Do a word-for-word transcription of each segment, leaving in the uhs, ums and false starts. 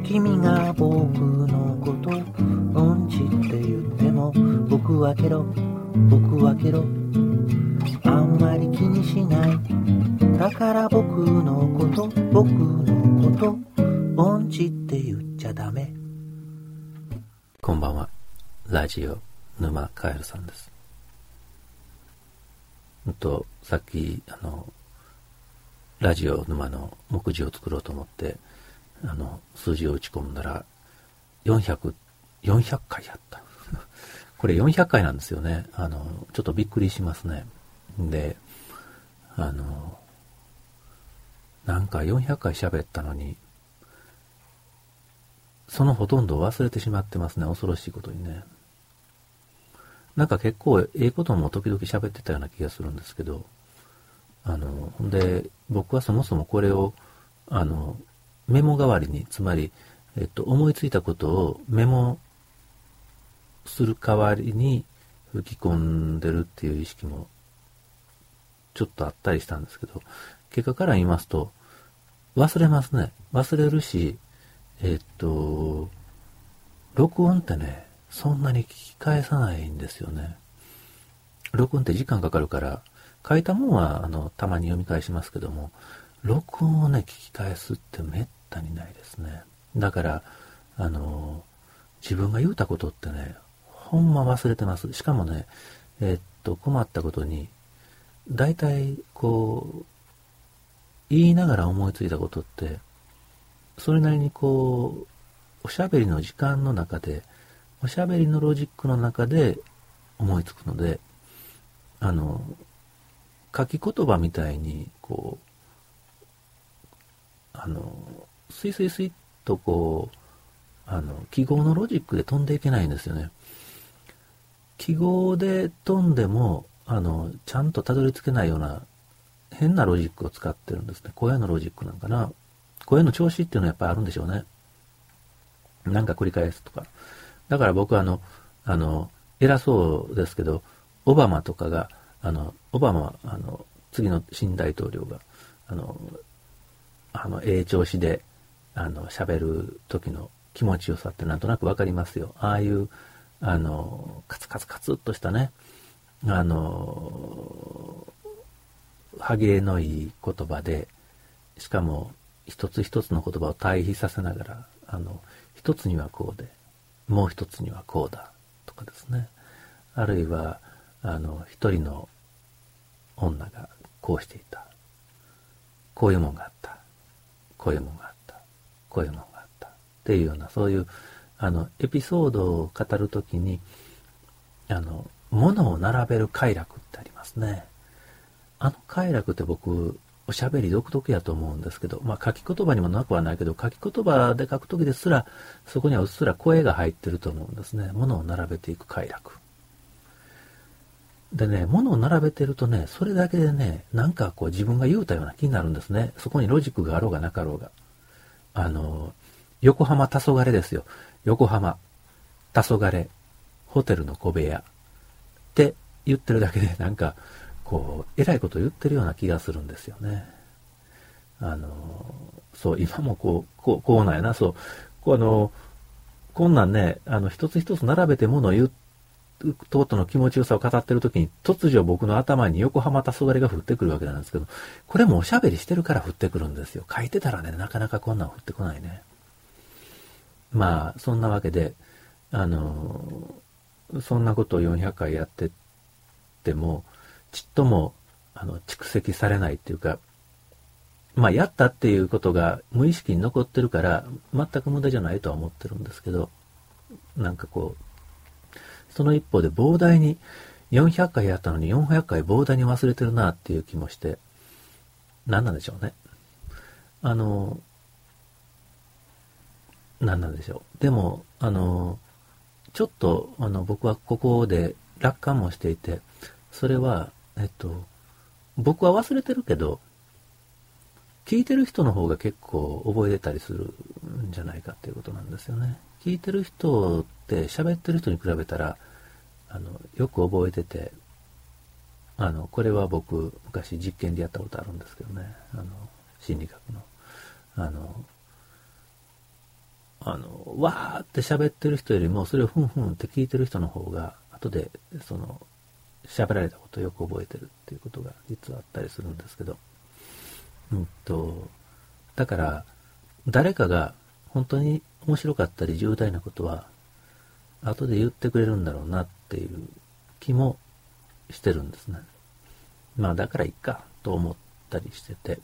君が僕のことうんちって言っても僕はケロ僕はケロあんまり気にしないだから僕のこと僕のことうんちって言っちゃダメ。 こんばんは。ラジオ沼カエルさんです。うんとさっきあのラジオ沼の目次を作ろうと思ってあの数字を打ち込んだらよんひゃく、よんひゃっかいやったこれよんひゃっかいなんですよね。あのちょっとびっくりしますね。であのなんかよんひゃっかい喋ったのにそのほとんど忘れてしまってますね。恐ろしいことにね。なんか結構ええことも時々喋ってたような気がするんですけど、あので僕はそもそもこれをあのメモ代わりに、つまり、えっと、思いついたことをメモする代わりに吹き込んでるっていう意識もちょっとあったりしたんですけど、結果から言いますと忘れますね。忘れるし、えっと録音ってね、そんなに聞き返さないんですよね。録音って時間かかるから、書いたもんはあのたまに読み返しますけども、録音をね聞き返すってめったにないですね。だからあの自分が言うたことってね、ほんま忘れてます。しかもね、えっと困ったことに、だいたいこう言いながら思いついたことって、それなりにこうおしゃべりの時間の中で、おしゃべりのロジックの中で思いつくので、あの書き言葉みたいにこうあのスイスイスイっとこうあの記号のロジックで飛んでいけないんですよね。記号で飛んでもあのちゃんとたどり着けないような変なロジックを使ってるんですね。声のロジックなんかな。声の調子っていうのはやっぱりあるんでしょうね。なんか繰り返すとか。だから僕はあのあの偉そうですけど、オバマとかがあのオバマはあの次の新大統領があのあのええ調子であの喋る時の気持ちよさってなんとなくわかりますよ。ああいうあのカツカツカツっとしたね、あの歯切れのいい言葉で、しかも一つ一つの言葉を対比させながら、あの一つにはこうでもう一つにはこうだとかですね。あるいはあの一人の女がこうしていた、こういうもんがあった、こういうもんがあった、こういうもんがあったっていうような、そういうあのエピソードを語るときにあの物を並べる快楽ってありますね。あの快楽って僕おしゃべり独特やと思うんですけど、まあ書き言葉にもなくはないけど、書き言葉で書くときですらそこにはうっすら声が入ってると思うんですね。物を並べていく快楽でね、物を並べてるとね、それだけでね、なんかこう自分が言うたような気になるんですね。そこにロジックがあろうがなかろうが。あの横浜黄昏ですよ。横浜黄昏ホテルの小部屋って言ってるだけで、なんかこうえらいこと言ってるような気がするんですよね。あのそう今もこうこうこうなんやな。そうこうあのこんなんね、あの一つ一つ並べてものを言うとうとうの気持ちよさを語ってる時に、突如僕の頭に横浜黄昏が降ってくるわけなんですけど、これもおしゃべりしてるから降ってくるんですよ。書いてたらね、なかなかこんなん降ってこないね。まあそんなわけで、あのそんなことをよんひゃっかいやってってもちっともあの蓄積されないっていうか、まあやったっていうことが無意識に残ってるから全く無駄じゃないとは思ってるんですけど、なんかこうその一方で膨大によんひゃっかいやったのによんひゃっかい膨大に忘れてるなっていう気もして、何なんでしょうね。あの何なんでしょう。でもあのちょっとあの僕はここで楽観もしていて、それはえっと僕は忘れてるけど聞いてる人の方が結構覚えてたりするんじゃないかっていうことなんですよね。聞いてる人って喋ってる人に比べたらあのよく覚えてて、あのこれは僕昔実験でやったことあるんですけどね、あの心理学のあのあの、わーって喋ってる人よりも、それをふんふんって聞いてる人の方が、後で、その、喋られたことをよく覚えてるっていうことが実はあったりするんですけど、うんと、だから、誰かが本当に面白かったり重大なことは、後で言ってくれるんだろうなっていう気もしてるんですね。まあだからいいかと思ったりしてて。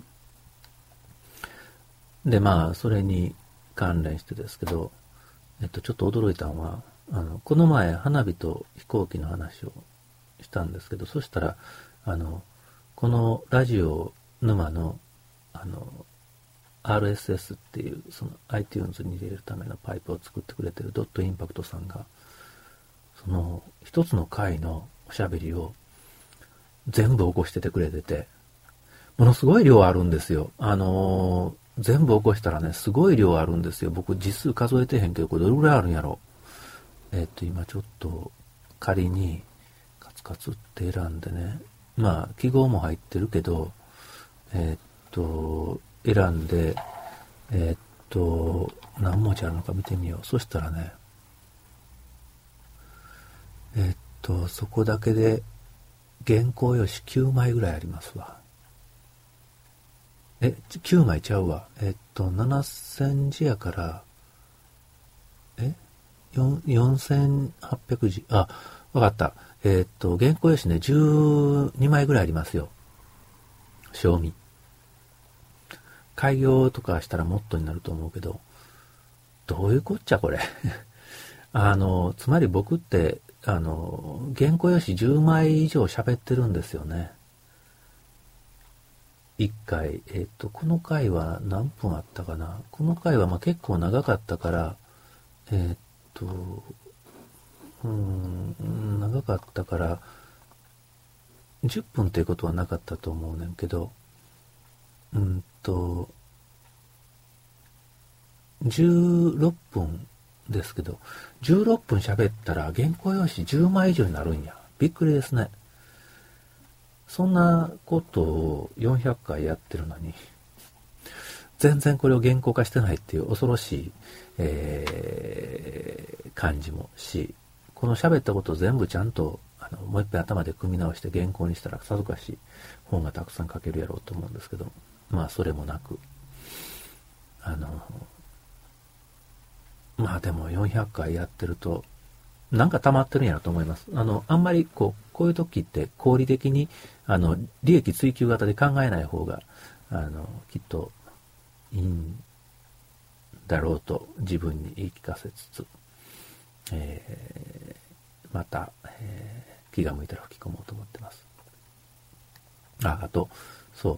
でまあそれに関連してですけど、えっとちょっと驚いたのは、あのこの前花火と飛行機の話をしたんですけど、そしたらあのこのラジオ沼のあの アールエスエス っていうその iTunes に入れるためのパイプを作ってくれてるドットインパクトさんが、その一つの回のおしゃべりを全部起こしててくれてて、ものすごい量あるんですよ。あのー、全部起こしたらね、すごい量あるんですよ。僕実数数えてへんけど、これどれぐらいあるんやろ。えっと、今ちょっと仮にカツカツって選んでね、まあ、記号も入ってるけど、えっと、選んで、えっと、何文字あるのか見てみよう。そしたらね、えっと、そこだけで原稿用紙きゅうまいぐらいありますわ。え、きゅうまいちゃうわ。えっと、ななせんじやから、え よんせんはっぴゃくじ。あ、わかった。えっと、原稿用紙ね、じゅうにまいぐらいありますよ。賞味。開業とかしたらもっとになると思うけど、どういうこっちゃこれ。あの、つまり僕って、あの、原稿用紙じゅうまい以上喋ってるんですよね。いっかい。えっと、この回は何分あったかな。この回はまあ結構長かったから、えっと、うーん、長かったから、じゅっぷんっていうことはなかったと思うねんけど、うんと、じゅうろっぷんですけど、じゅうろっぷん喋ったら原稿用紙じゅうまい以上になるんや。びっくりですね。そんなことをよんひゃっかいやってるのに、全然これを原稿化してないっていう恐ろしい、えー、感じもし、この喋ったことを全部ちゃんとあのもう一遍頭で組み直して原稿にしたらさぞかし本がたくさん書けるやろうと思うんですけど、まあそれもなく、あのまあでもよんひゃっかいやってるとなんか溜まってるんやろと思います。あのあんまりこうこういう時って合理的にあの利益追求型で考えない方があのきっといいんだろうと自分に言い聞かせつつ、えー、また、えー、気が向いたら吹き込もうと思ってます。あ、あとそう、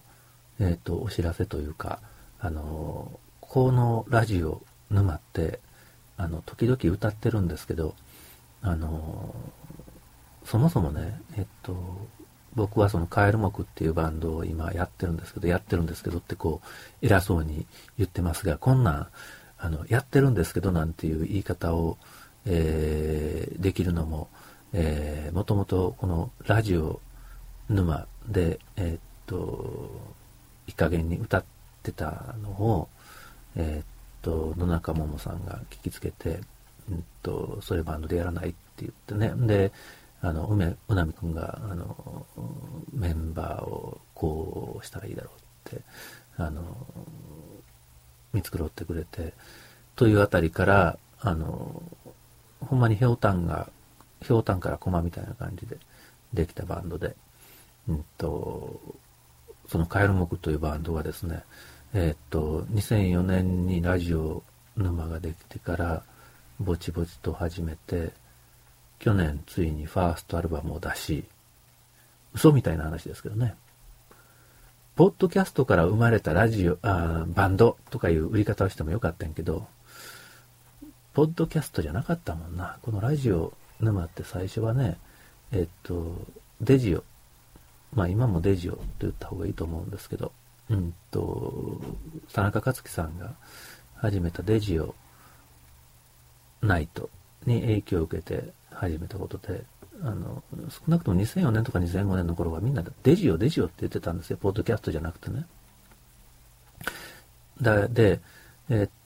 えっとお知らせというか、あのこのラジオ沼ってあの時々歌ってるんですけど、あのそもそもね、えっと僕はそのカエルモクっていうバンドを今やってるんですけど、やってるんですけどってこう偉そうに言ってますが、こんなんあのやってるんですけどなんていう言い方を、えー、できるのも、えー、もともとこのラジオ沼でえー、っといい加減に歌ってたのを、えー、っと野中桃さんが聞きつけて、うんとそういうバンドでやらないって言ってね、であの梅うなみくんがあのメンバーをこうしたらいいだろうってあの見繕ってくれてというあたりから、あのほんまにひょうたんがひょうたんからコマみたいな感じでできたバンドで、うんとそのカエルモクというバンドはですね、えー、っとにせんよねんにラジオ沼ができてからぼちぼちと始めて、去年ついにファーストアルバムを出し、嘘みたいな話ですけどね、ポッドキャストから生まれたラジオあバンドとかいう売り方をしてもよかったんやけど、ポッドキャストじゃなかったもんな。このラジオ沼って最初はね、えっとデジオ、まあ今もデジオと言った方がいいと思うんですけど、うんと田中克樹さんが始めたデジオナイトに影響を受けて始めたことで、あの少なくともにせんよねんとかにせんごねんの頃はみんなデジオデジオって言ってたんですよ。ポッドキャストじゃなくてね。だで、えー、っ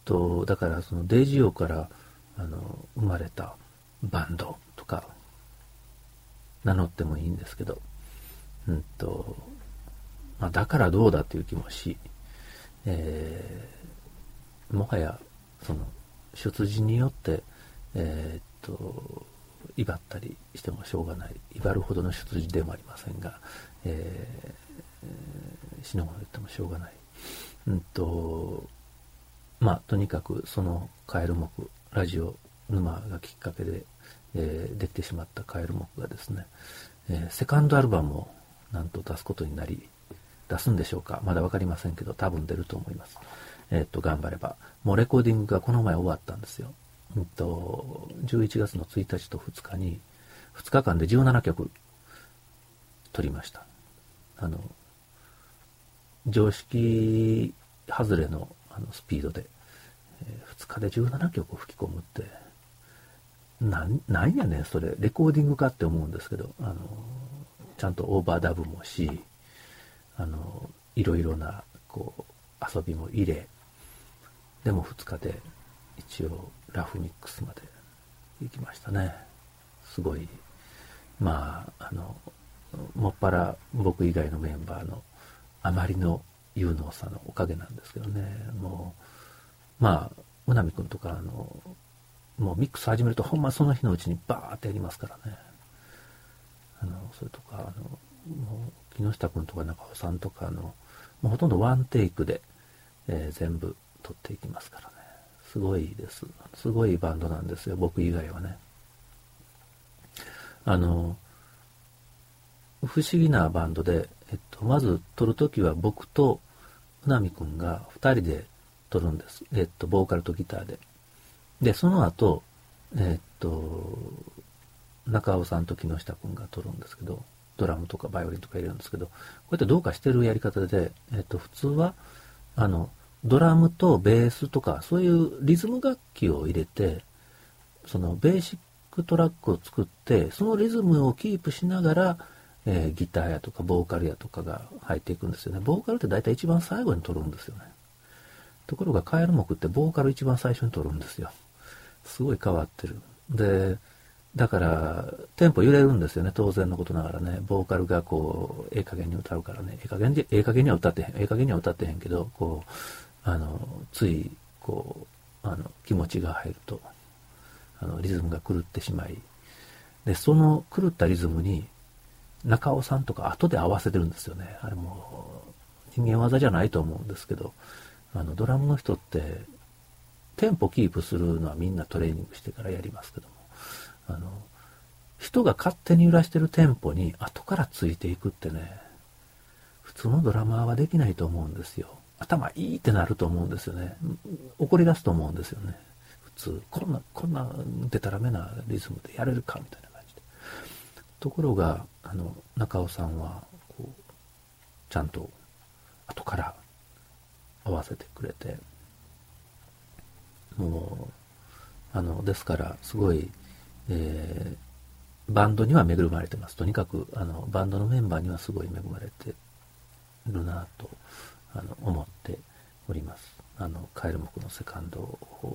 とだからそのデイジオからあの生まれたバンドとか名乗ってもいいんですけど、うんとまあ、だからどうだという気もし、えー、もはやその出自によって、えー、っと威張ったりしてもしょうがない、威張るほどの出自でもありませんが、えー、死のも言ってもしょうがない、うんとまあとにかくそのカエル目ラジオ沼がきっかけで、えー、できてしまったカエル目がですね、えー、セカンドアルバムをなんと出すことになり、出すんでしょうか、まだ分かりませんけど多分出ると思います。えー、っと頑張れば。もうレコーディングがこの前終わったんですよ。うんとじゅういちがつのついたちとふつかにふつかかんでじゅうななきょく撮りました。あの常識外れの、あのスピードで、えー、ふつかでじゅうななきょく吹き込むってなん、なんやねんそれ、レコーディングかって思うんですけど、あのちゃんとオーバーダブもし、あのいろいろなこう遊びも入れ、でもふつかで一応ラフミックスまで行きましたね。すごい、まああのもっぱら僕以外のメンバーのあまりの有能さのおかげなんですけどね。もうまあうなみくんとか、あのもうミックス始めるとほんまその日のうちにバーってやりますからね。あのそれとか、あのもう木下くんとか中尾さんとか、あのもうほとんどワンテイクで、えー、全部撮っていきますからね。すごいです。すごいバンドなんですよ、僕以外はね。あの不思議なバンドで、えっと、まず撮るときは僕とうなみくんがふたりで撮るんです。えっと、ボーカルとギターで。で、その後、えっと、中尾さんと木下くんが撮るんですけど、ドラムとかバイオリンとか入れるんですけど、こうやってどうかしてるやり方で、えっと、普通は、あの、ドラムとベースとか、そういうリズム楽器を入れて、そのベーシックトラックを作って、そのリズムをキープしながら、えー、ギターやとかボーカルやとかが入っていくんですよね。ボーカルって大体一番最後に撮るんですよね。ところがカエル目ってボーカル一番最初に撮るんですよ。すごい変わってる。で、だからテンポ揺れるんですよね、当然のことながらね。ボーカルがこうええ加減に歌うからね、ええ加減でええ加減には歌ってへん、ええ加減には歌ってへんけど、こうあのついこうあの気持ちが入ると、あのリズムが狂ってしまい、でその狂ったリズムに中尾さんとか後で合わせてるんですよね。あれもう人間技じゃないと思うんですけど、あのドラムの人ってテンポキープするのはみんなトレーニングしてからやりますけども、あの人が勝手に揺らしてるテンポに後からついていくってね、普通のドラマーはできないと思うんですよ。頭いいってなると思うんですよね。怒り出すと思うんですよね。普通こんなこんなデタラメなリズムでやれるかみたいな感じで。ところがあの中尾さんはこうちゃんと後から合わせてくれて、もうあのですからすごい、えー、バンドには恵まれてます。とにかくあのバンドのメンバーにはすごい恵まれてるなとあの思っております。あのカエル目のセカンド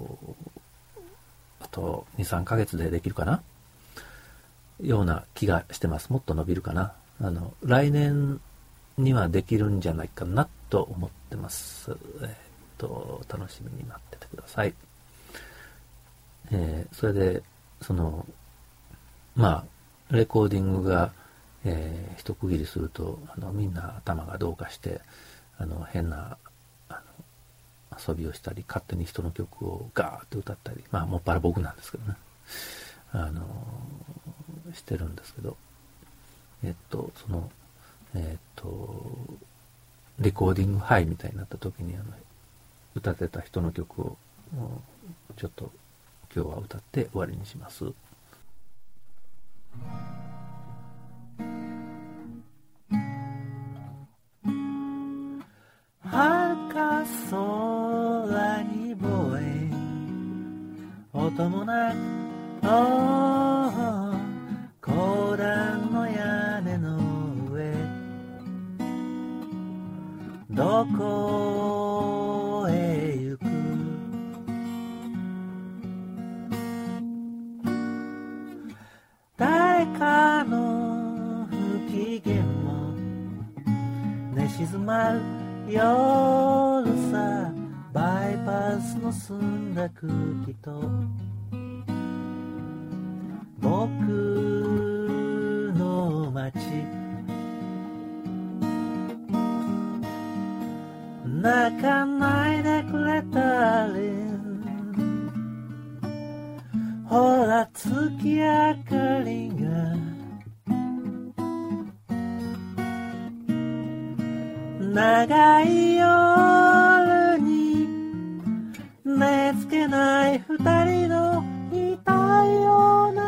あと に,さん ヶ月でできるかなような気がしてます。もっと伸びるかな。あの来年にはできるんじゃないかなと思ってます。えー、っと楽しみに待っててください。えー、それでそのまあレコーディングが、えー、一区切りするとあのみんな頭がどうかしてあの変なあの遊びをしたり勝手に人の曲をガーッと歌ったり、まあもっぱら僕なんですけどね、あのしてるんですけど、えっとそのえっとレコーディングハイみたいになった時にあの歌ってた人の曲をちょっと今日は歌って終わりにします。 遥か空に望遠音もなく、公団の屋根の上、どこへ行く寝静まる夜さ、バイパスの澄んだ空気と僕の街、泣かないでくれたりん、ほら月明かりが長い夜に寝つけない二人の似たような